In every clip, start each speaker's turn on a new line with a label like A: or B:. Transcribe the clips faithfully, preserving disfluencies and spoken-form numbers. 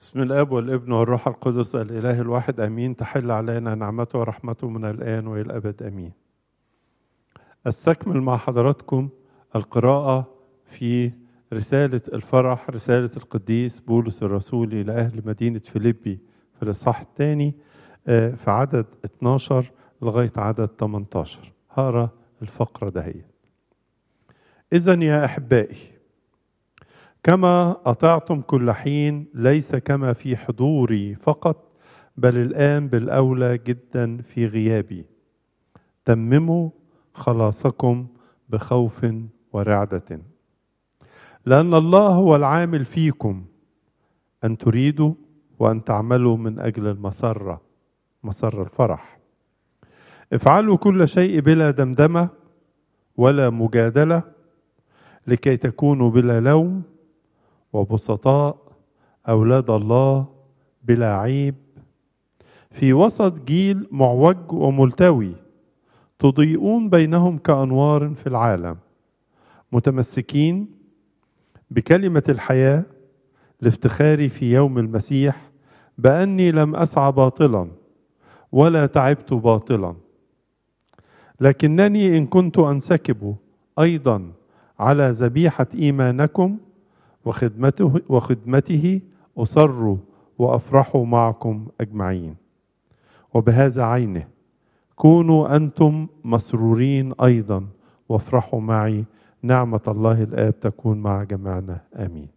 A: بسم الاب والابن والروح القدس الاله الواحد امين. تحل علينا نعمته ورحمته من الان والى الابد امين. استكمل مع حضراتكم القراءه في رساله الفرح، رساله القديس بولس الرسول الى اهل مدينه فيليبي في الاصحاح الثاني في عدد اتناشر لغايه عدد تمنتاشر. هقرا الفقره دهيت. اذن يا احبائي، كما أطعتم كل حين، ليس كما في حضوري فقط، بل الآن بالأولى جدا في غيابي، تمموا خلاصكم بخوف ورعدة، لأن الله هو العامل فيكم أن تريدوا وأن تعملوا من أجل المسرة، مسر الفرح. افعلوا كل شيء بلا دمدمة ولا مجادلة، لكي تكونوا بلا لوم وبسطاء أولاد الله بلا عيب، في وسط جيل معوج وملتوي، تضيئون بينهم كأنوار في العالم، متمسكين بكلمة الحياة لافتخاري في يوم المسيح بأني لم أسعى باطلا ولا تعبت باطلا، لكنني إن كنت أنسكب أيضا على ذبيحة إيمانكم وخدمته, وخدمته أصر وأفرح معكم أجمعين. وبهذا عينه كونوا أنتم مسرورين أيضا وافرحوا معي. نعمة الله الآب تكون مع جميعنا آمين.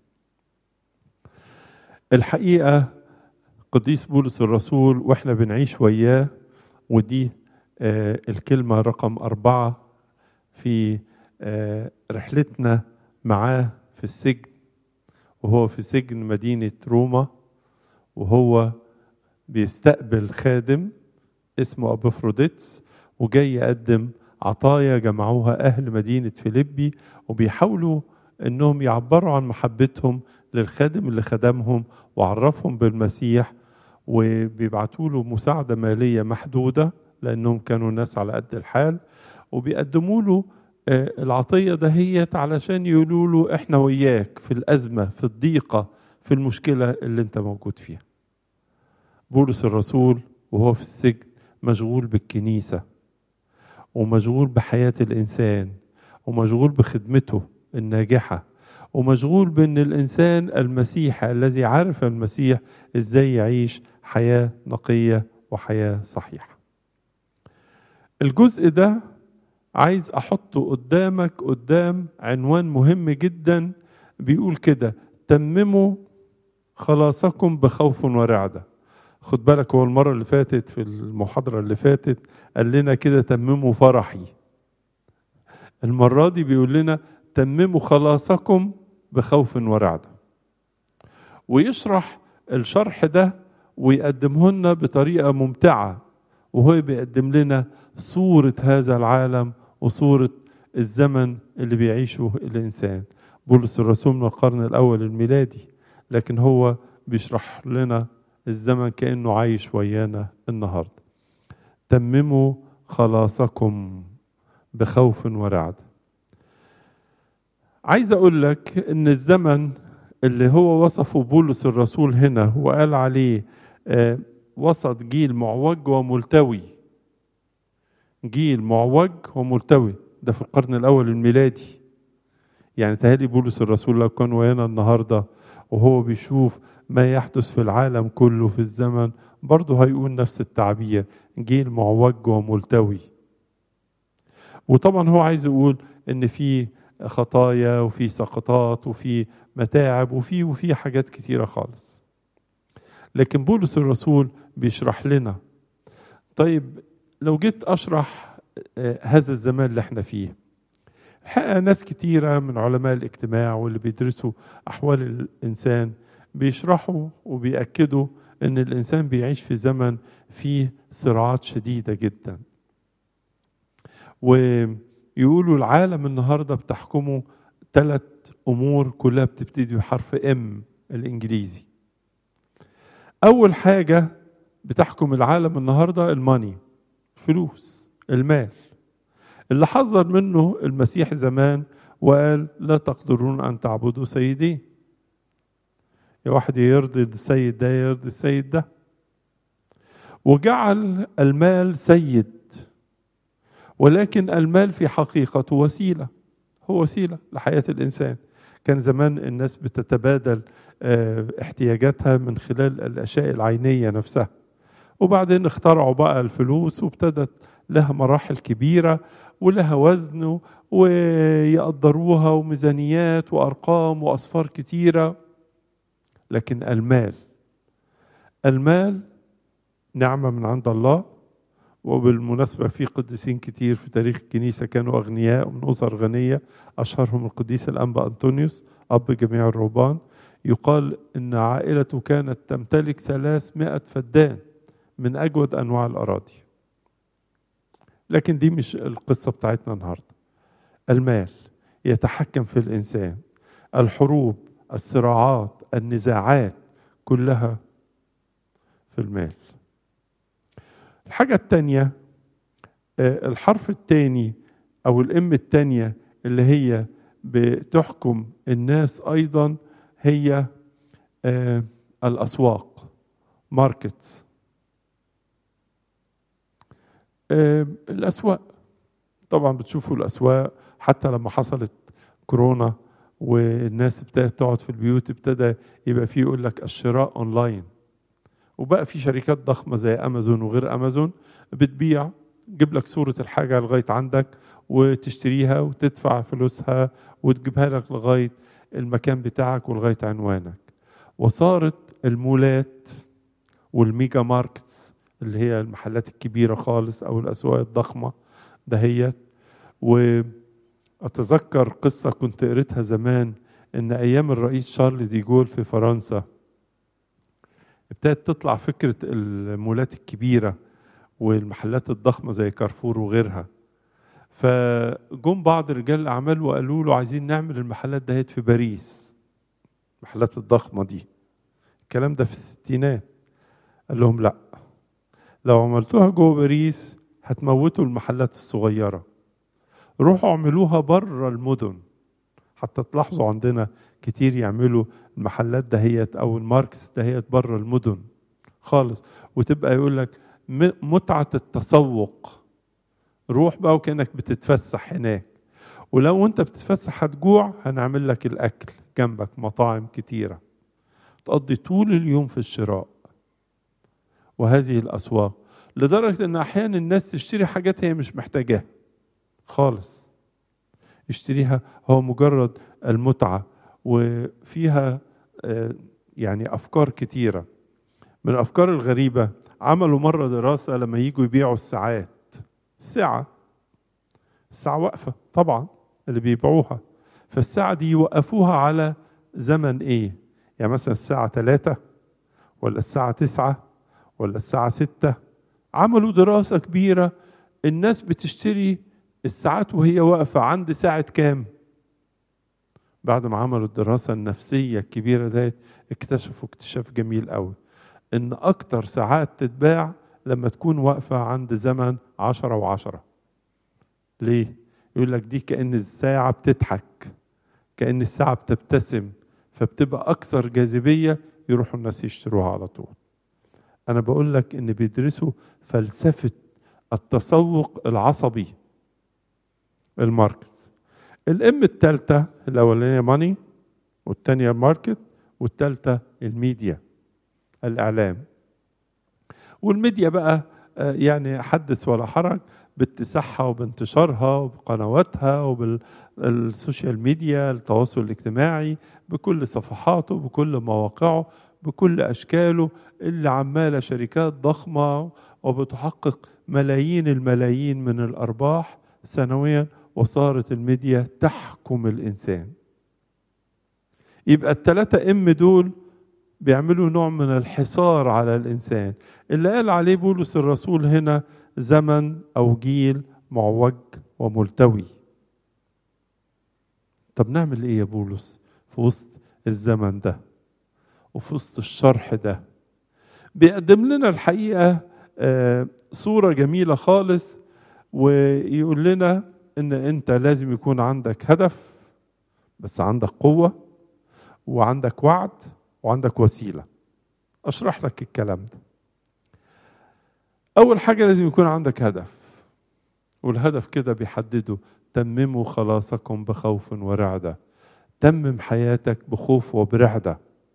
A: الحقيقة قديس بولس الرسول وإحنا بنعيش وياه، ودي آه الكلمة رقم أربعة في آه رحلتنا معاه في السجن، وهو في سجن مدينة روما، وهو بيستقبل خادم اسمه أبوفروديتس، وجاي يقدم عطايا جمعوها أهل مدينة فيليبي، وبيحاولوا أنهم يعبروا عن محبتهم للخادم اللي خدمهم وعرفهم بالمسيح، وبيبعتوا له مساعدة مالية محدودة لأنهم كانوا ناس على قد الحال، وبيقدموا له العطية دهيت علشان يقولوا له احنا وياك في الأزمة، في الضيقة، في المشكلة اللي انت موجود فيها. بولس الرسول وهو في السجن مشغول بالكنيسة، ومشغول بحياة الإنسان، ومشغول بخدمته الناجحة، ومشغول بأن الإنسان المسيحي الذي عرف المسيح إزاي يعيش حياة نقية وحياة صحيحة. الجزء ده عايز أحطه قدامك قدام عنوان مهم جدا، بيقول كده: تمموا خلاصكم بخوف ورعدة. خد بالك، هو المرة اللي فاتت في المحاضرة اللي فاتت قال لنا كده تمموا فرحي، المرة دي بيقول لنا تمموا خلاصكم بخوف ورعدة، ويشرح الشرح ده ويقدمه لنا بطريقة ممتعة، وهو بيقدم لنا صورة هذا العالم وصورة الزمن اللي بيعيشه الإنسان. بولس الرسول من القرن الأول الميلادي، لكن هو بيشرح لنا الزمن كأنه عايش ويانا النهاردة. تمموا خلاصكم بخوف ورعد. عايز أقول لك إن الزمن اللي هو وصفه بولس الرسول هنا وقال عليه آه وسط جيل معوج وملتوي، جيل معوج وملتوي، ده في القرن الأول الميلادي. يعني تهيألي بولس الرسول لو كان ويانا النهاردة وهو بيشوف ما يحدث في العالم كله في الزمن، برضه هيقول نفس التعبير، جيل معوج وملتوي. وطبعا هو عايز يقول إن في خطايا وفي سقطات وفي متاعب وفي وفي حاجات كتيرة خالص. لكن بولس الرسول بيشرح لنا. طيب لو جيت أشرح هذا الزمان اللي احنا فيه، الحقيقة ناس كتيرة من علماء الاجتماع واللي بيدرسوا أحوال الإنسان بيشرحوا وبيأكدوا أن الإنسان بيعيش في زمن فيه صراعات شديدة جدا، ويقولوا العالم النهاردة بتحكمه ثلاث أمور كلها بتبتدي بحرف إم الإنجليزي. أول حاجة بتحكم العالم النهاردة الماني، فلوس، المال، اللي حذر منه المسيح زمان وقال لا تقدرون أن تعبدوا سيدين. يا واحد يرضي السيد ده يرضي السيد ده. وجعل المال سيد، ولكن المال في حقيقته وسيلة، هو وسيلة لحياة الإنسان. كان زمان الناس بتتبادل احتياجاتها من خلال الأشياء العينية نفسها، وبعدين اخترعوا بقى الفلوس وابتدت لها مراحل كبيرة ولها وزن ويقدروها وميزانيات وأرقام وأصفار كتيرة. لكن المال المال نعمة من عند الله. وبالمناسبة في قديسين كتير في تاريخ الكنيسة كانوا أغنياء من أسر غنية، أشهرهم القديس الأنبا أنطونيوس أب جميع الرهبان. يقال إن عائلته كانت تمتلك ثلاثمائة فدان من أجود أنواع الأراضي. لكن دي مش القصة بتاعتنا النهاردة. المال يتحكم في الإنسان، الحروب، الصراعات، النزاعات كلها في المال. الحاجة التانية، الحرف التاني أو الإم التانية اللي هي بتحكم الناس أيضا هي الأسواق، ماركتس. الأسواق طبعا بتشوفوا الأسواق حتى لما حصلت كورونا والناس ابتدت تقعد في البيوت، ابتدى يبقى فيه يقول لك الشراء أونلاين، وبقى في شركات ضخمة زي أمازون وغير أمازون بتبيع، تجيب لك صورة الحاجة لغاية عندك وتشتريها وتدفع فلوسها وتجيبها لك لغاية المكان بتاعك ولغاية عنوانك. وصارت المولات والميجا ماركتس اللي هي المحلات الكبيرة خالص أو الأسواق الضخمة دهيت. وأتذكر قصة كنت قريتها زمان، إن أيام الرئيس شارل دي جول في فرنسا ابتدت تطلع فكرة المولات الكبيرة والمحلات الضخمة زي كارفور وغيرها. فجم بعض رجال الأعمال وقالوا له عايزين نعمل المحلات دهيت في باريس، المحلات الضخمة دي. الكلام ده في الستينات. قال لهم لا، لو عملتوها جوه باريس هتموتوا المحلات الصغيرة، روحوا اعملوها بره المدن. حتى تلاحظوا عندنا كتير يعملوا المحلات دهيت او الماركس دهيت بره المدن خالص، وتبقى يقول لك متعة التسوق. روح بقى وكأنك بتتفسح هناك، ولو انت بتتفسح هتجوع هنعمل لك الاكل جنبك، مطاعم كتيرة تقضي طول اليوم في الشراء. وهذه الاسواق لدرجة ان احيانا الناس تشتري حاجات هي مش محتاجاها خالص، يشتريها هو مجرد المتعة. وفيها يعني أفكار كتيرة. من الأفكار الغريبة، عملوا مرة دراسة لما يجوا يبيعوا الساعات، الساعة الساعة واقفة طبعا اللي بيبيعوها، فالساعة دي يوقفوها على زمن إيه؟ يعني مثلا الساعة ثلاثة ولا الساعة تسعة ولا الساعة ستة. عملوا دراسة كبيرة، الناس بتشتري الساعات وهي واقفة عند ساعة كام؟ بعد ما عملوا الدراسة النفسية الكبيرة ديت اكتشفوا اكتشاف جميل قوي، ان اكتر ساعات تتباع لما تكون واقفة عند زمن عشرة وعشرة. ليه؟ يقول لك دي كأن الساعة بتضحك، كأن الساعة بتبتسم، فبتبقى اكثر جاذبية، يروحوا الناس يشتروها على طول. انا بقول لك ان بيدرسوا فلسفة التسوق العصبي، الماركس. الام الثالثه الاولانيه ماني، والثانيه ماركت، والثالثه الميديا، الاعلام. والميديا بقى يعني حدث ولا حرج باتساعها وبانتشارها وبقنواتها وبالسوشيال ميديا، التواصل الاجتماعي بكل صفحاته بكل مواقعه بكل اشكاله، اللي عماله شركات ضخمه وبتحقق ملايين الملايين من الارباح سنويا. وصارت الميديا تحكم الإنسان. يبقى الثلاثة ام دول بيعملوا نوع من الحصار على الإنسان، اللي قال عليه بولس الرسول هنا زمن أو جيل معوج وملتوي. طب نعمل إيه يا بولس في وسط الزمن ده وفي وسط الشرح ده؟ بيقدم لنا الحقيقة صورة جميلة خالص، ويقول لنا ان انت لازم يكون عندك هدف، بس عندك قوة وعندك وعد وعندك وسيلة. أشرح لك الكلام ده. أول حاجة لازم يكون عندك هدف، والهدف كده بيحدده: تمموا خلاصكم بخوف ورعدة. تمم حياتك بخوف وبرعدة.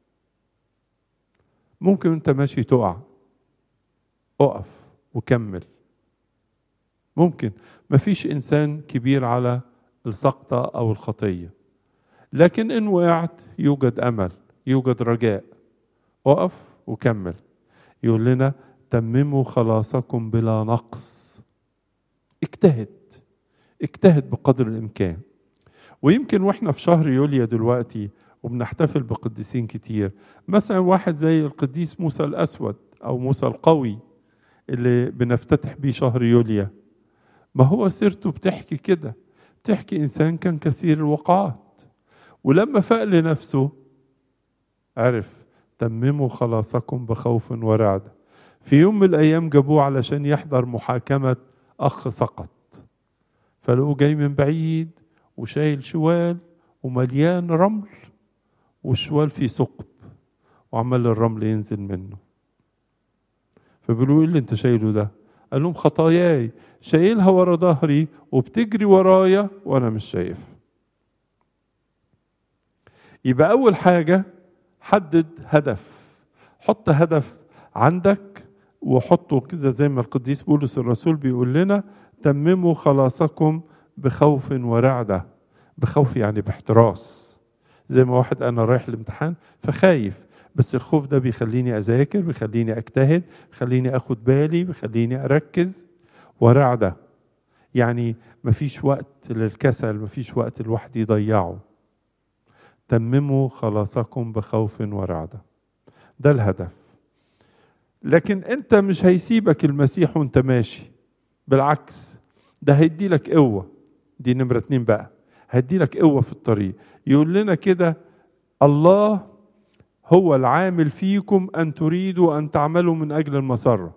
A: ممكن انت ماشي تقع، اقف وكمل. ممكن مفيش انسان كبير على السقطة او الخطية، لكن ان وقعت يوجد امل، يوجد رجاء. اقف وكمل. يقول لنا: تمموا خلاصكم بلا نقص. اجتهد، اجتهد بقدر الامكان. ويمكن واحنا في شهر يوليو دلوقتي وبنحتفل بقديسين كتير، مثلا واحد زي القديس موسى الأسود أو موسى القوي اللي بنفتتح بيه شهر يوليو، ما هو سيرته بتحكي كده، بتحكي إنسان كان كثير الوقعات، ولما فاق لنفسه عرف تمموا خلاصكم بخوف ورعدة. في يوم من الأيام جابوه علشان يحضر محاكمة أخ سقط، فلقوه جاي من بعيد وشايل شوال ومليان رمل، والشوال فيه ثقب وعمال الرمل ينزل منه. فبيقولوا: ايه اللي انت شايله ده؟ قال لهم: خطاياي شايلها ورا ظهري وبتجري ورايا وانا مش شايف. يبقى اول حاجة حدد هدف. حط هدف عندك وحطه كده زي ما القديس بولس الرسول بيقول لنا: تمموا خلاصكم بخوف ورعدة. بخوف يعني باحتراس. زي ما واحد انا رايح الامتحان فخايف، بس الخوف ده بيخليني اذاكر، بيخليني اجتهد، بيخليني اخد بالي، بيخليني اركز. ورعدة يعني مفيش وقت للكسل، مفيش وقت الواحد يضيعه. تمموا خلاصكم بخوف ورعدة. ده الهدف. لكن انت مش هيسيبك المسيح وانت ماشي، بالعكس ده هيدي لك قوة. دي نمرة اتنين بقى، هيدي لك قوة في الطريق. يقول لنا كده: الله هو العامل فيكم أن تريدوا أن تعملوا من أجل المسرة.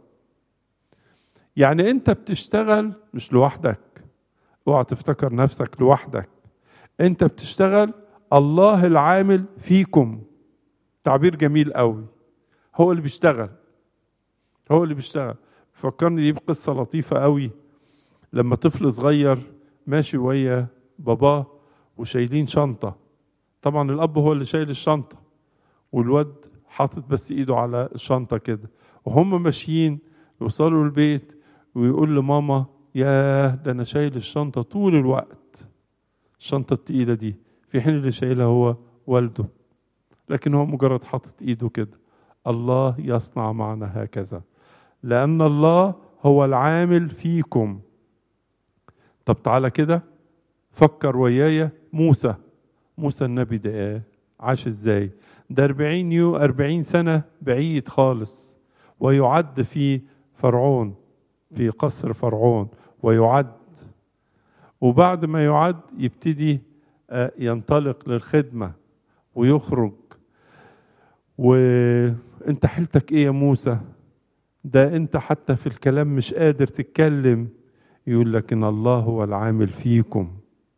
A: يعني أنت بتشتغل مش لوحدك، اوعى تفتكر نفسك لوحدك. أنت بتشتغل، الله العامل فيكم. تعبير جميل قوي. هو اللي بيشتغل، هو اللي بيشتغل. فكرني دي بقصة لطيفة قوي. لما طفل صغير ماشي ويا باباه وشايلين شنطة، طبعا الأب هو اللي شايل الشنطة والواد حاطط بس إيده على الشنطة كده، وهم ماشيين يوصلوا البيت ويقول لماما: ياه ده أنا شايل الشنطة طول الوقت، الشنطة التقيلة دي، في حين اللي شايلها هو والده، لكن هو مجرد حاطط إيده كده. الله يصنع معنا هكذا، لأن الله هو العامل فيكم. طب تعالى كده فكر ويايا. موسى موسى النبي ده عاش ازاي؟ ده أربعين يو أربعين سنة بعيد خالص، ويعد في فرعون، في قصر فرعون ويعد. وبعد ما يعد يبتدي ينطلق للخدمة ويخرج. وانت حيلتك ايه يا موسى؟ ده انت حتى في الكلام مش قادر تتكلم. يقول لك ان الله هو العامل فيكم.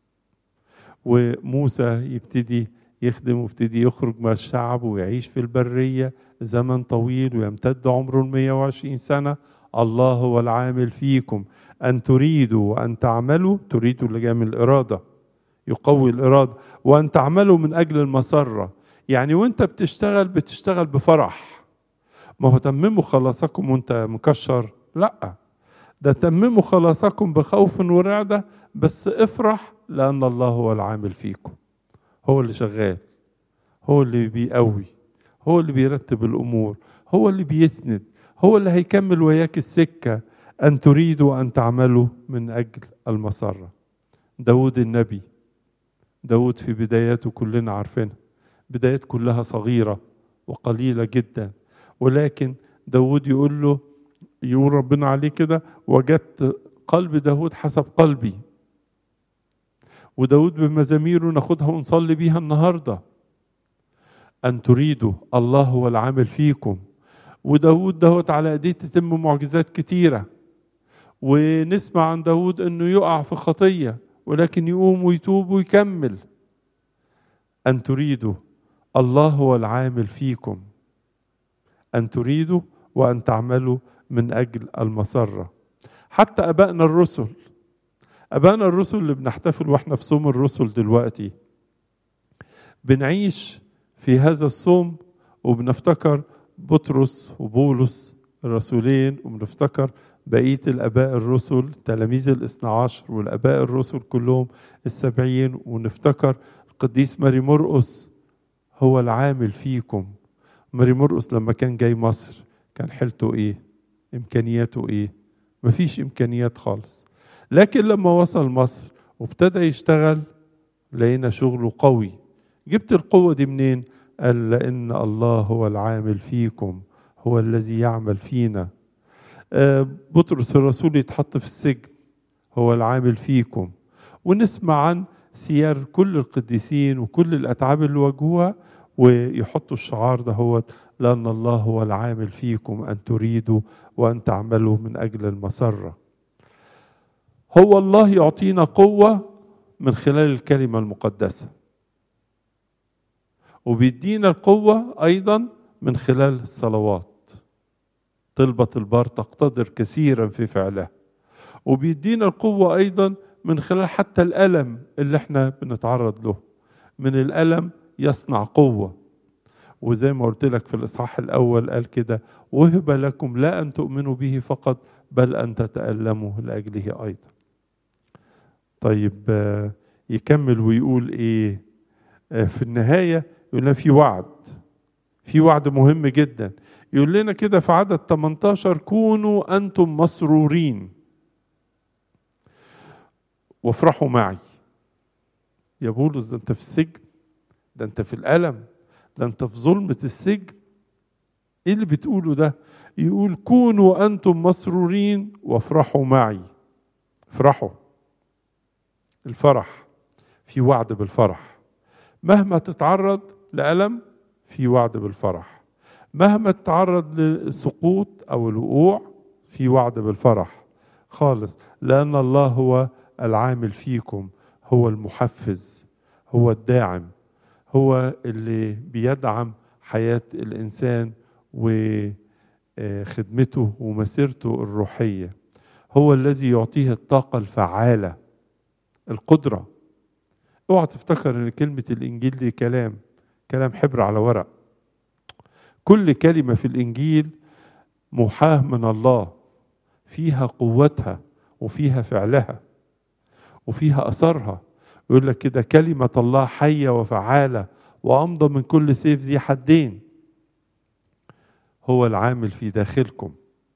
A: وموسى يبتدي يخدم ويبتدي يخرج مع الشعب ويعيش في البرية زمن طويل ويمتد عمره مئة وعشرين سنة. الله هو العامل فيكم أن تريدوا وأن تعملوا. تريدوا اللي جاي من الإرادة، يقوي الإرادة. وأن تعملوا من أجل المسرة، يعني وانت بتشتغل بتشتغل بفرح. ما هو تمموا خلاصكم وانت مكشر، لا، ده تمموا خلاصكم بخوف ورعدة، بس افرح لأن الله هو العامل فيكم. هو اللي شغال، هو اللي بيقوي، هو اللي بيرتب الأمور، هو اللي بيسند، هو اللي هيكمل وياك السكة. أن تريدوا أن تعملوا من أجل المسرة. داود النبي، داود في بداياته كلنا عارفينها، بدايات كلها صغيرة وقليلة جدا، ولكن داود يقول له، يقول ربنا عليه كده: وجدت قلب داود حسب قلبي. وداود بمزاميره ناخدها ونصلي بيها النهاردة. أن تريدوا، الله هو العامل فيكم. وداود دهوت على ايديه تتم معجزات كتيرة. ونسمع عن داود انه يقع في خطية ولكن يقوم ويتوب ويكمل. أن تريدوا، الله هو العامل فيكم أن تريدوا وأن تعملوا من أجل المسرة. حتى أبائنا الرسل أبائنا الرسل اللي بنحتفل وإحنا في صوم الرسل دلوقتي، بنعيش في هذا الصوم وبنفتكر بطرس وبولس الرسولين، وبنفتكر بقية الآباء الرسل تلاميذ الاثنى عشر والآباء الرسل كلهم السبعين، ونفتكر القديس ماري مرقس هو العامل فيكم. ماري مرقس لما كان جاي مصر كان حيلته ايه؟ امكانياته ايه؟ مفيش امكانيات خالص، لكن لما وصل مصر وابتدى يشتغل لقينا شغله قوي. جبت القوة دي منين؟ قال لأن الله هو العامل فيكم، هو الذي يعمل فينا. آه بطرس الرسول يتحط في السجن، هو العامل فيكم. ونسمع عن سير كل القديسين وكل الأتعاب اللي واجهوها ويحطوا الشعار ده، هو لأن الله هو العامل فيكم أن تريدوا وأن تعملوا من أجل المسرة. هو الله يعطينا قوة من خلال الكلمة المقدسة، وبيدينا القوة أيضا من خلال الصلوات، طلبة البار تقتدر كثيرا في فعلها. وبيدينا القوة أيضا من خلال حتى الألم اللي احنا بنتعرض له، من الألم يصنع قوة. وزي ما قلت لك في الإصحاح الأول قال كده: وهب لكم لا أن تؤمنوا به فقط بل أن تتألموا لأجله أيضا. طيب يكمل ويقول إيه في النهاية؟ يقول لنا في وعد، في وعد مهم جدا. يقول لنا كده في عدد ثمانية عشر: كونوا أنتم مسرورين وافرحوا معي. يا بولس ده أنت في السجن، ده أنت في الألم، ده أنت في ظلمة السجن، إيه اللي بتقوله ده؟ يقول كونوا أنتم مسرورين وافرحوا معي. افرحوا، الفرح، في وعد بالفرح. مهما تتعرض لألم في وعد بالفرح، مهما تتعرض لسقوط أو الوقوع في وعد بالفرح خالص، لأن الله هو العامل فيكم، هو المحفز، هو الداعم، هو اللي بيدعم حياة الإنسان وخدمته ومسيرته الروحية. هو الذي يعطيه الطاقة الفعالة، القدرة. اوعى تفتكر ان كلمة الانجيل دي كلام كلام حبر على ورق. كل كلمة في الانجيل محاة من الله، فيها قوتها وفيها فعلها وفيها اثرها. يقول لك كده: كلمة الله حية وفعالة وامضى من كل سيف ذي حدين. هو العامل في داخلكم.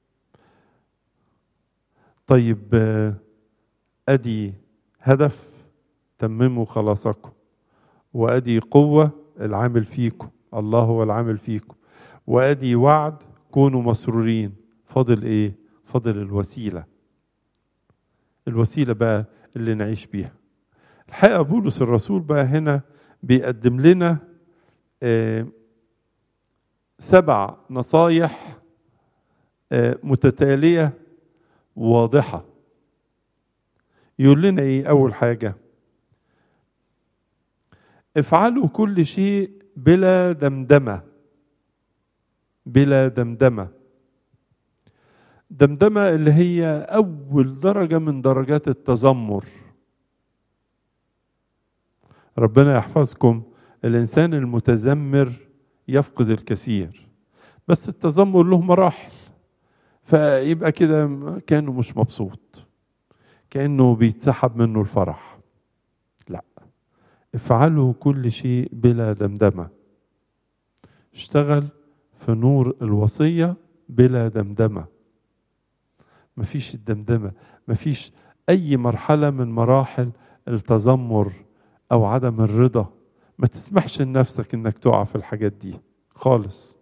A: طيب ادي هدف تمموا خلاصكم، وادي قوة العامل فيكم، الله هو العامل فيكم، وادي وعد كونوا مسرورين. فاضل ايه؟ فاضل الوسيلة. الوسيلة بقى اللي نعيش بيها. الحقيقة بولس الرسول بقى هنا بيقدم لنا آه سبع نصايح آه متتالية واضحة. يقول لنا ايه؟ اول حاجة: افعلوا كل شيء بلا دمدمة. بلا دمدمة. دمدمة اللي هي أول درجة من درجات التذمر. ربنا يحفظكم. الإنسان المتذمر يفقد الكثير، بس التذمر له مراحل، فيبقى كده كأنه مش مبسوط، كأنه بيتسحب منه الفرح. لا، افعلوا كل شيء بلا دمدمة. اشتغل في نور الوصية بلا دمدمة. مفيش الدمدمة، مفيش أي مرحلة من مراحل التذمر أو عدم الرضا. ما تسمحش لنفسك إنك تقع في الحاجات دي خالص.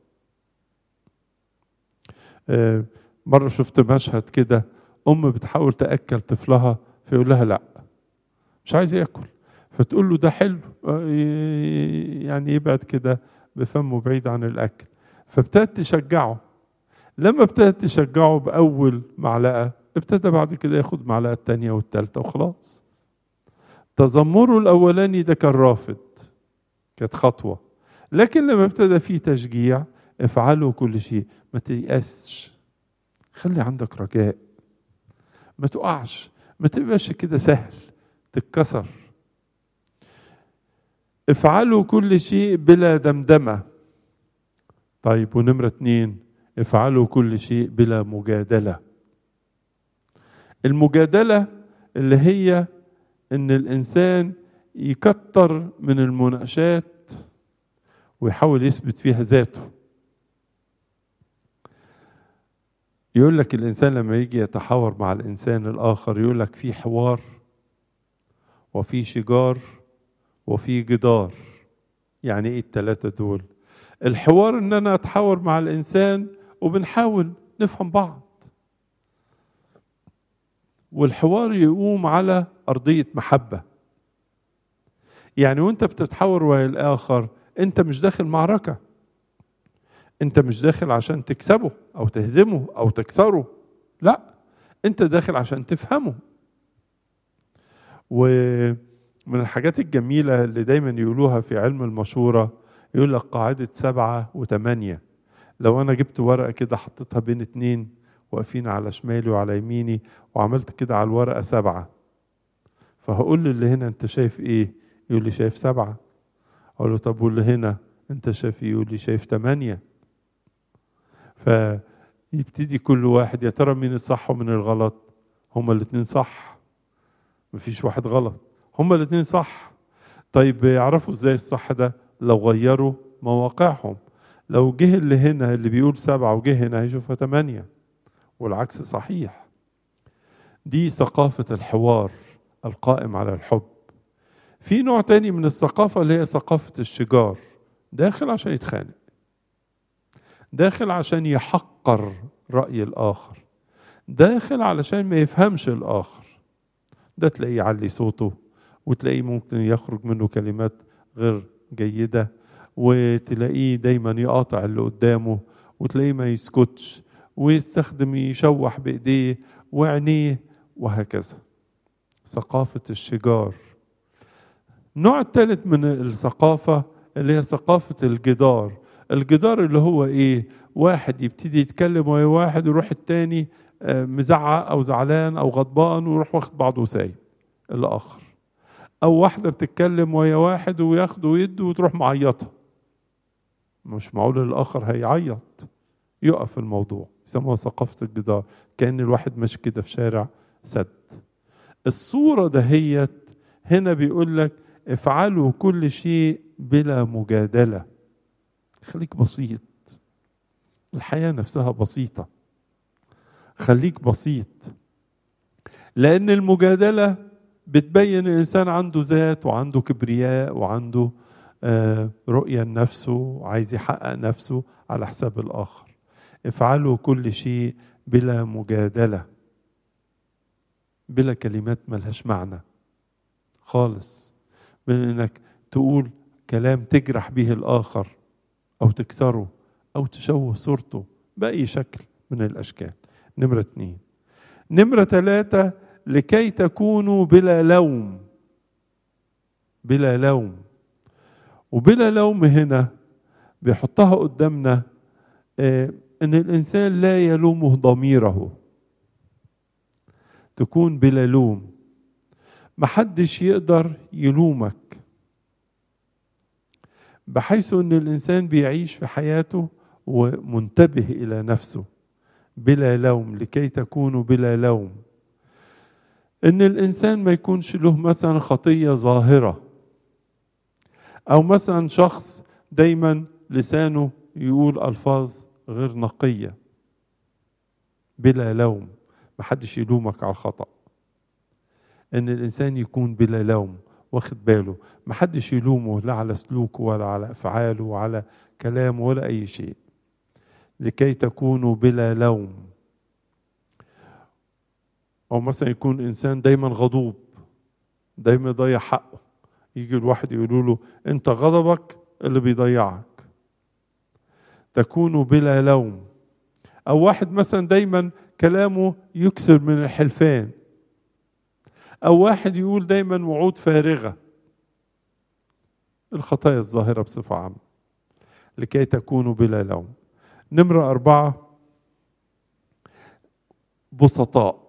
A: آه مرة شفت مشهد كده، أم بتحاول تأكل طفلها فيقول لها لا، مش عايز يأكل، فتقول له ده حلو، يعني يبعد كده بفمه بعيد عن الأكل. فابتدت تشجعه. لما ابتدت تشجعه بأول معلقة، ابتدى بعد كده ياخد معلقة التانية والتالتة وخلاص. تذمره الأولاني ده كان رافض، كانت خطوة، لكن لما ابتدى فيه تشجيع، افعلوا كل شيء، ما تيأسش، خلي عندك رجاء، ما تقعش، ما تبقاش كده سهل تتكسر. افعلوا كل شيء بلا دمدمة. طيب ونمرة اتنين، افعلوا كل شيء بلا مجادلة. المجادلة اللي هي ان الانسان يكتر من المناقشات ويحاول يثبت فيها ذاته. يقول لك الانسان لما يجي يتحاور مع الانسان الاخر، يقول لك في حوار وفي شجار وفي جدار. يعني ايه الثلاثة دول؟ الحوار ان انا اتحاور مع الانسان وبنحاول نفهم بعض، والحوار يقوم على ارضية محبة. يعني وانت بتتحاور ويا الاخر، انت مش داخل معركة، انت مش داخل عشان تكسبه او تهزمه او تكسره، لا، انت داخل عشان تفهمه. ومن الحاجات الجميلة اللي دايما يقولوها في علم المشورة، يقول لك قاعدة سبعة وثمانية. لو انا جبت ورقة كده حطيتها بين اتنين واقفين على شمالي وعلى يميني، وعملت كده على الورقة سبعة، فهقول اللي هنا انت شايف ايه؟ يقول لي شايف سبعة. اقول له طب واللي هنا انت شايف ايه؟ يقول لي شايف ثمانية. فيبتدي كل واحد يا ترى مين الصح ومين الغلط؟ هما الاتنين صح، مفيش واحد غلط، هما الاتنين صح. طيب يعرفوا ازاي الصح ده؟ لو غيروا مواقعهم. لو جه اللي هنا اللي بيقول سبعة وجه هنا هيشوفها ثمانية، والعكس صحيح. دي ثقافة الحوار القائم على الحب. في نوع تاني من الثقافة اللي هي ثقافة الشجار، داخل عشان يتخانق، داخل عشان يحقر رأي الآخر، داخل علشان ما يفهمش الآخر. ده تلاقيه يعلي صوته، وتلاقيه ممكن يخرج منه كلمات غير جيدة، وتلاقيه دايما يقاطع اللي قدامه، وتلاقيه ما يسكتش ويستخدم يشوح بإيديه وعينيه وهكذا. ثقافة الشجار. النوع الثالث من الثقافة اللي هي ثقافة الجدار. الجدار اللي هو ايه؟ واحد يبتدي يتكلم ويا واحد، يروح التاني مزعق او زعلان او غضبان ويروح واخد بعضه وسايب الاخر. او واحدة بتتكلم ويا واحد وياخده ويده وتروح معيطة، مش معقول الاخر هيعيط، يقف الموضوع. يسموها ثقافة الجدار، كأن الواحد ماشي كده في شارع سد. الصورة دهيت هنا بيقول لك افعلوا كل شيء بلا مجادلة. خليك بسيط، الحياة نفسها بسيطة، خليك بسيط. لأن المجادلة بتبين الإنسان عنده ذات وعنده كبرياء وعنده آه رؤية لنفسه وعايز يحقق نفسه على حساب الآخر. افعلوا كل شيء بلا مجادلة، بلا كلمات ملهاش معنى خالص، من انك تقول كلام تجرح به الآخر أو تكسره أو تشوه صورته بأي شكل من الأشكال. نمرة اتنين. نمرة ثلاثة، لكي تكونوا بلا لوم. بلا لوم. وبلا لوم هنا بيحطها قدامنا آه ان الانسان لا يلومه ضميره. تكون بلا لوم، محدش يقدر يلومك، بحيث ان الانسان بيعيش في حياته ومنتبه الى نفسه. بلا لوم، لكي تكونوا بلا لوم. ان الانسان ما يكونش له مثلا خطية ظاهرة، او مثلا شخص دايما لسانه يقول الفاظ غير نقية. بلا لوم، محدش يلومك على الخطأ. ان الانسان يكون بلا لوم، واخد باله، محدش يلومه لا على سلوكه ولا على افعاله وعلى كلامه ولا اي شيء. لكي تكونوا بلا لوم. او مثلا يكون انسان دايما غضوب، دايما يضيع حقه، يجي الواحد يقولوا له انت غضبك اللي بيضيعك. تكونوا بلا لوم. او واحد مثلا دايما كلامه يكثر من الحلفان، او واحد يقول دايما وعود فارغة. الخطايا الظاهرة بصفة عامة لكي تكونوا بلا لوم. نمرة أربعة، بسطاء.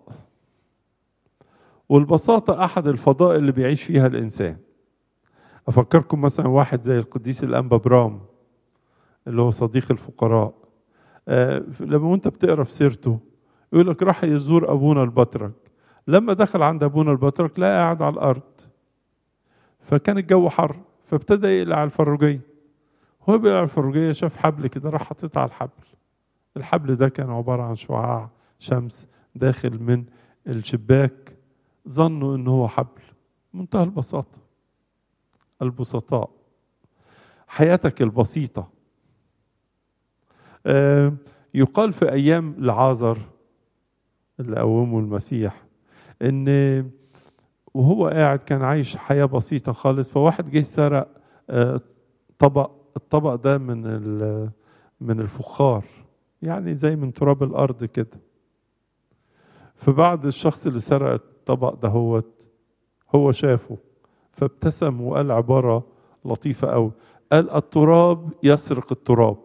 A: والبساطة أحد الفضائل اللي بيعيش فيها الإنسان. أفكركم مثلا واحد زي القديس الأنبا برام اللي هو صديق الفقراء. آه لما أنت بتقرأ في سيرته يقول لك راح يزور أبونا البطرك. لما دخل عند أبونا البطرك لا قاعد على الأرض، فكان الجو حر، فابتدى يقلع على الفروجية. هو بيقلع على الفروجية شاف حبل كده، راح حطيت على الحبل. الحبل ده كان عبارة عن شعاع شمس داخل من الشباك، ظنوا انه هو حبل. منتهى البساطة. البسطاء، حياتك البسيطة. آه يقال في ايام لعازر اللي قومه المسيح ان وهو قاعد كان عايش حياة بسيطة خالص، فواحد جه سرق آه طبق. الطبق ده من من الفخار، يعني زي من تراب الارض كده. فبعد الشخص اللي سرق الطبق ده هو هو شافه، فابتسم وقال عبارة لطيفة قوي، قال التراب يسرق التراب.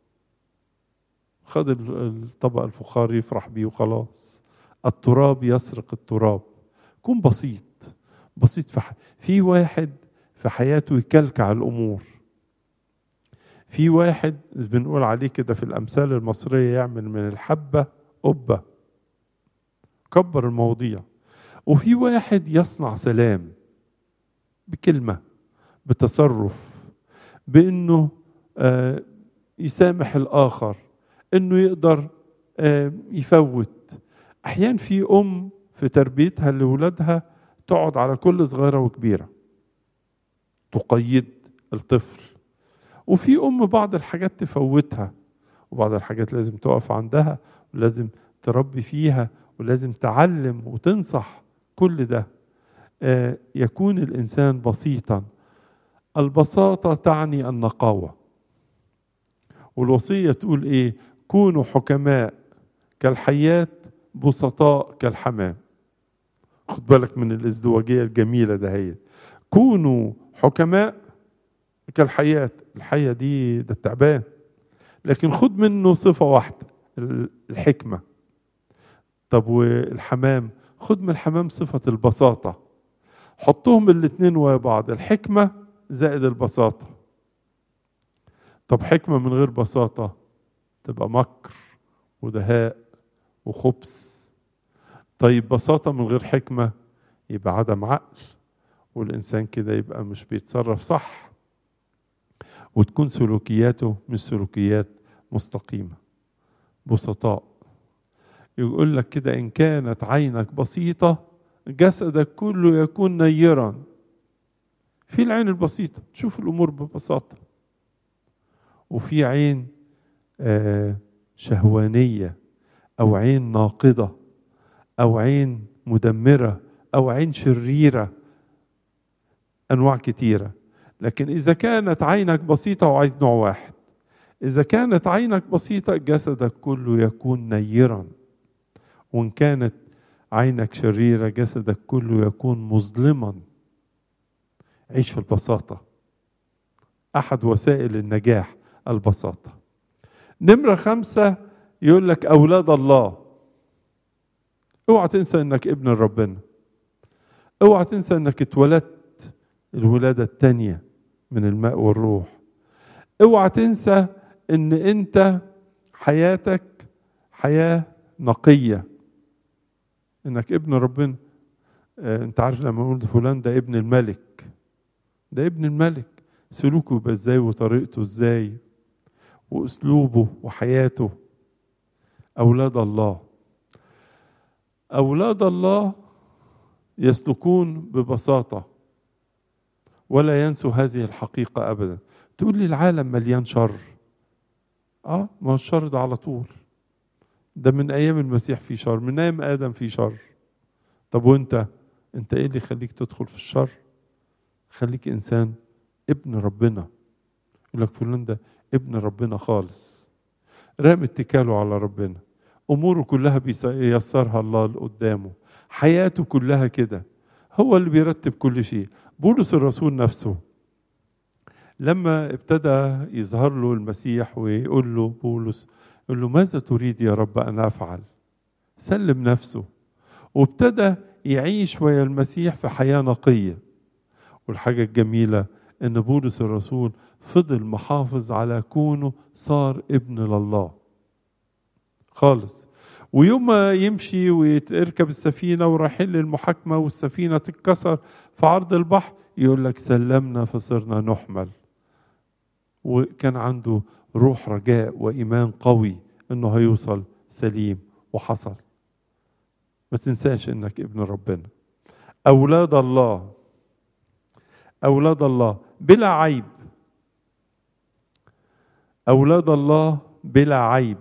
A: خد الطبق الفخار يفرح بيه وخلاص. التراب يسرق التراب. كن بسيط. بسيط في, ح... في واحد في حياته يكلكع الأمور. في واحد بنقول عليه كده في الأمثال المصرية يعمل من الحبة قبة، كبر المواضيع. وفي واحد يصنع سلام بكلمة، بتصرف، بأنه آه يسامح الآخر، أنه يقدر آه يفوت. أحيانا في أم في تربيتها لأولادها تقعد على كل صغيرة وكبيرة تقيد الطفل، وفي أم بعض الحاجات تفوتها، وبعض الحاجات لازم تقف عندها ولازم تربي فيها ولازم تعلم وتنصح. كل ده آه يكون الإنسان بسيطا. البساطة تعني النقاوة. والوصية تقول إيه؟ كونوا حكماء كالحيات بسطاء كالحمام. خد بالك من الازدواجية الجميلة ده. هي كونوا حكماء كالحيات. الحية دي ده التعبان، لكن خد منه صفة واحدة، الحكمة. طب والحمام؟ خد من الحمام صفة البساطة. حطهم الاتنين وبعض، الحكمة زائد البساطة. طب حكمة من غير بساطة تبقى مكر ودهاء وخبث. طيب بساطة من غير حكمة يبقى عدم عقل، والإنسان كده يبقى مش بيتصرف صح، وتكون سلوكياته مش سلوكيات مستقيمة. بسطاء. يقول لك كده إن كانت عينك بسيطة جسدك كله يكون نيرا. في العين البسيطة تشوف الأمور ببساطة، وفي عين آه شهوانية أو عين ناقضة أو عين مدمرة أو عين شريرة، أنواع كتيرة. لكن إذا كانت عينك بسيطة، وعايز نوع واحد، إذا كانت عينك بسيطة جسدك كله يكون نيرا. وإن كانت عينك شريرة جسدك كله يكون مظلما. عيش في البساطة. أحد وسائل النجاح البساطة. نمرة خمسة يقول لك أولاد الله. اوعى تنسى انك ابن ربنا. اوعى تنسى انك اتولدت الولادة التانية من الماء والروح. اوعى تنسى ان انت حياتك حياة نقية، انك ابن ربنا. آه انت عارف لما نقول فلان ده ابن الملك، ده ابن الملك، سلوكه يبقى ازاي وطريقته ازاي واسلوبه وحياته. اولاد الله. أولاد الله يسلكون ببساطة ولا ينسوا هذه الحقيقة أبدا. تقول لي العالم مليان شر. آه ما الشر ده على طول، ده من أيام المسيح في شر، من أيام آدم في شر. طب وانت انت ايه اللي يخليك تدخل في الشر؟ خليك إنسان ابن ربنا. يقول لك فلان ده ابن ربنا خالص، رام اتكاله على ربنا، أموره كلها بييسرها الله لقدامه، حياته كلها كده، هو اللي بيرتب كل شيء. بولس الرسول نفسه لما ابتدى يظهر له المسيح ويقول له بولس، يقول له ماذا تريد يا رب أن أفعل؟ سلم نفسه وابتدى يعيش ويا المسيح في حياة نقية. والحاجة الجميلة ان بولس الرسول فضل محافظ على كونه صار ابن لله خالص. ويوم ما يمشي ويركب السفينة ورايحين للمحاكمة والسفينة تتكسر في عرض البحر، يقول لك سلمنا فصرنا نحمل. وكان عنده روح رجاء وإيمان قوي انه هيوصل سليم، وحصل. ما تنساش انك ابن ربنا، اولاد الله، اولاد الله بلا عيب، اولاد الله بلا عيب.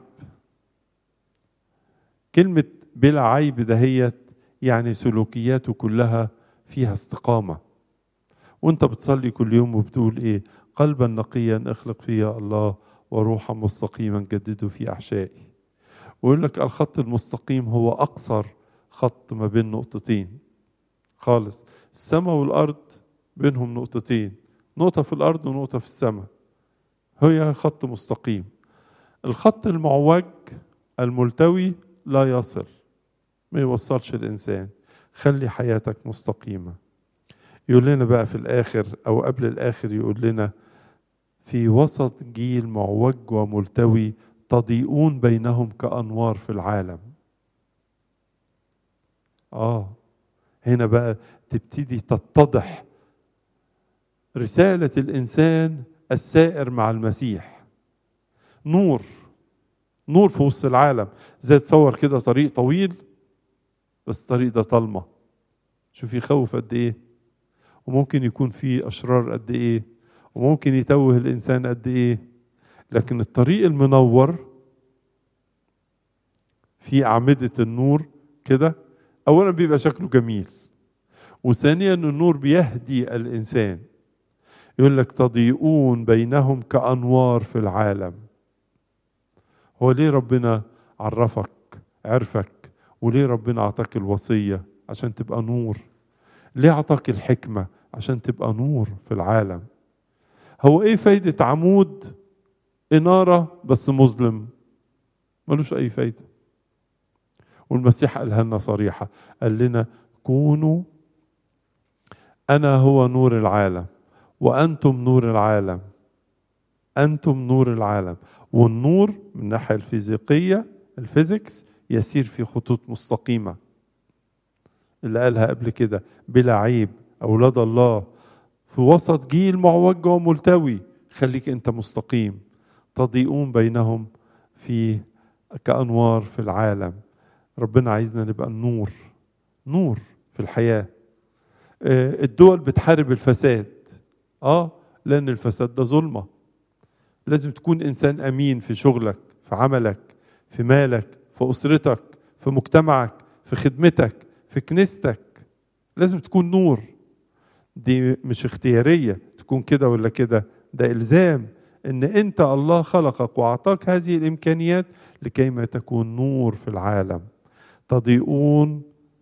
A: كلمة بلا عيب دهيت يعني سلوكياته كلها فيها استقامة. وانت بتصلي كل يوم وبتقول ايه؟ قلبا نقيا اخلق فيا الله، وروحا مستقيما جدده في احشائي. ويقول لك الخط المستقيم هو اقصر خط ما بين نقطتين خالص. السماء والارض بينهم نقطتين، نقطة في الارض ونقطة في السماء، هي خط مستقيم. الخط المعوج الملتوي لا يصل، ما يوصلش الانسان. خلي حياتك مستقيمة. يقول لنا بقى في الاخر او قبل الاخر، يقول لنا في وسط جيل معوج وملتوي تضيئون بينهم كأنوار في العالم. آه هنا بقى تبتدي تتضح رسالة الإنسان السائر مع المسيح. نور، نور في وسط العالم. زي تصور كده طريق طويل، بس الطريق ده ضلمة، شوف يخوف قد إيه، وممكن يكون فيه أشرار قد إيه، وممكن يتوه الإنسان قد إيه. لكن الطريق المنور في أعمدة النور كده، أولا بيبقى شكله جميل، وثانيا النور بيهدي الإنسان. يقول لك تضيئون بينهم كأنوار في العالم. هو ليه ربنا عرفك عرفك؟ وليه ربنا أعطاك الوصية؟ عشان تبقى نور. ليه أعطاك الحكمة؟ عشان تبقى نور في العالم. هو إيه فايدة عمود إنارة بس مظلم؟ ملوش أي فايدة. والمسيح قالها لنا صريحة، قال لنا كونوا أنا هو نور العالم وأنتم نور العالم. أنتم نور العالم. والنور من الناحية الفيزيقية الفيزيكس يسير في خطوط مستقيمة، اللي قالها قبل كده بلا عيب، أولاد الله في وسط جيل معوج وملتوي. خليك أنت مستقيم. تضيئون بينهم في كأنوار في العالم. ربنا عايزنا نبقى النور، نور في الحياة. الدول بتحارب الفساد، اه لأن الفساد ده ظلمة. لازم تكون إنسان أمين في شغلك، في عملك، في مالك، في أسرتك، في مجتمعك، في خدمتك، في كنيستك. لازم تكون نور. دي مش اختيارية تكون كده ولا كده، ده إلزام إن أنت الله خلقك وأعطاك هذه الإمكانيات لكي ما تكون نور في العالم. تضيئون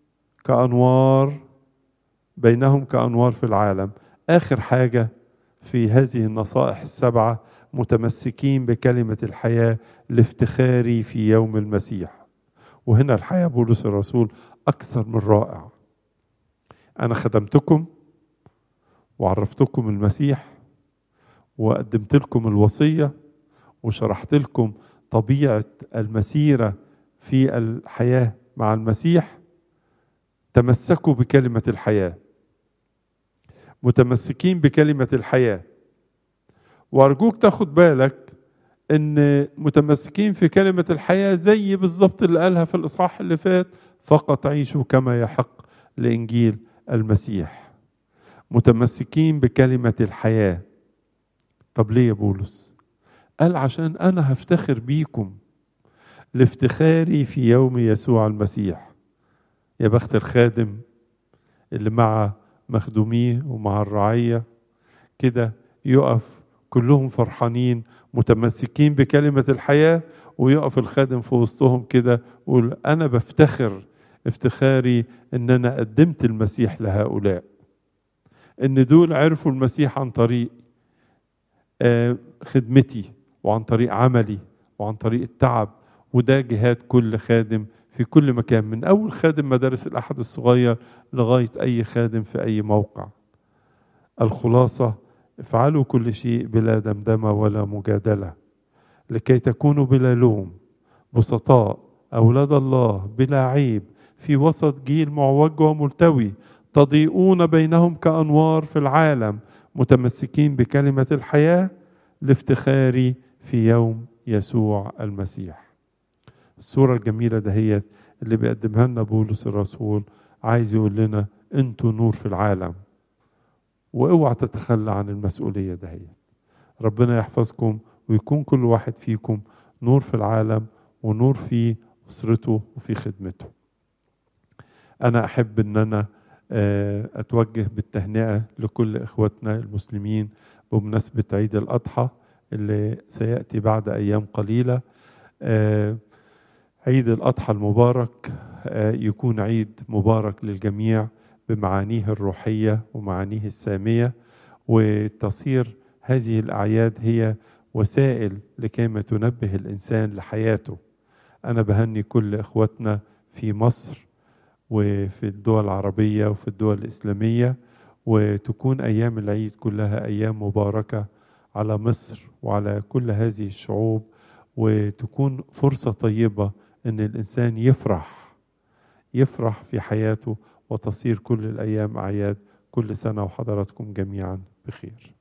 A: كأنوار بينهم كأنوار في العالم. آخر حاجة في هذه النصائح السبعة، متمسكين بكلمة الحياة لافتخاري في يوم المسيح. وهنا الحياة بولس الرسول أكثر من رائع. أنا خدمتكم وعرفتكم المسيح وقدمت لكم الوصية وشرحت لكم طبيعة المسيرة في الحياة مع المسيح. تمسكوا بكلمة الحياة، متمسكين بكلمة الحياة. وأرجوك تاخد بالك إن متمسكين في كلمة الحياة زي بالظبط اللي قالها في الإصحاح اللي فات، فقط عيشوا كما يحق لإنجيل المسيح. متمسكين بكلمة الحياة. طب ليه يا بولس؟ قال عشان أنا هفتخر بيكم لافتخاري في يوم يسوع المسيح. يا بخت الخادم اللي مع مخدوميه ومع الرعية كده يقف كلهم فرحانين متمسكين بكلمة الحياة، ويقف الخادم في وسطهم كده ويقول أنا بفتخر افتخاري إن أنا قدمت المسيح لهؤلاء، إن دول عرفوا المسيح عن طريق آه، خدمتي وعن طريق عملي وعن طريق التعب. وده جهاد كل خادم في كل مكان، من أول خادم مدارس الأحد الصغير لغاية أي خادم في أي موقع. الخلاصة: افعلوا كل شيء بلا دمدمة ولا مجادلة، لكي تكونوا بلا لوم، بسطاء، أولاد الله بلا عيب، في وسط جيل معوج وملتوي، تضيئون بينهم كأنوار في العالم، متمسكين بكلمة الحياة لافتخاري في يوم يسوع المسيح. الصورة الجميلة دهيت اللي بيقدمها لنا بولس الرسول، عايز يقول لنا انتوا نور في العالم، واوعى تتخلى عن المسؤولية دهيت. ربنا يحفظكم ويكون كل واحد فيكم نور في العالم ونور في أسرته وفي خدمته. أنا أحب أن أنا أتوجه بالتهنئة لكل إخواتنا المسلمين بمناسبة عيد الأضحى اللي سيأتي بعد أيام قليلة. عيد الأضحى المبارك يكون عيد مبارك للجميع بمعانيه الروحية ومعانيه السامية، وتصير هذه الأعياد هي وسائل لكيما تنبه الإنسان لحياته. أنا بهني كل إخواتنا في مصر وفي الدول العربية وفي الدول الإسلامية، وتكون أيام العيد كلها أيام مباركة على مصر وعلى كل هذه الشعوب، وتكون فرصة طيبة أن الإنسان يفرح يفرح في حياته، وتصير كل الأيام أعياد. كل سنة وحضراتكم جميعا بخير.